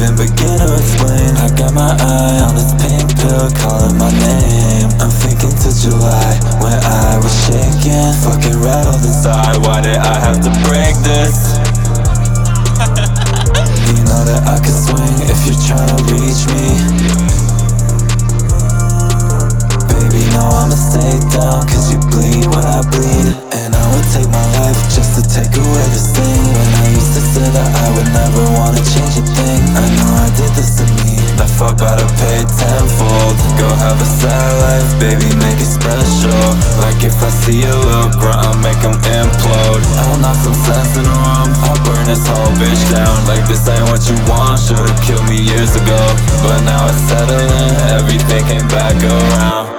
even begin to explain. I got my eye on this pink pill calling my name. I'm thinking to July when I was shaking, fucking rattled inside. Why did I have to break this? You know that I could swing if you're trying to reach me. Baby, no, I'ma stay down, cause you bleed when I bleed. And I would take my life just to take away this thing. When I used to say that I would never wanna change a thing, I know I did this to me. That fuck gotta pay tenfold. Go have a sad life, baby, make it special. Like if I see a little grunt, I'll make him implode. I'll knock some sense in the room, I'll burn this whole bitch down. Like this ain't what you want, should've killed me years ago. But now it's settling, everything came back around.